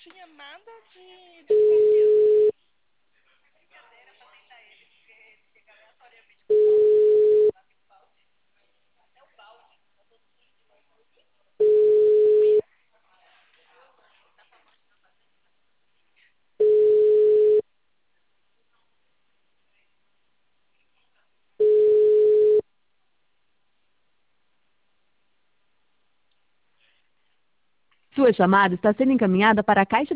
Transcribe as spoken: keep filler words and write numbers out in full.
tinha nada de desconfiança. Sua chamada está sendo encaminhada para a caixa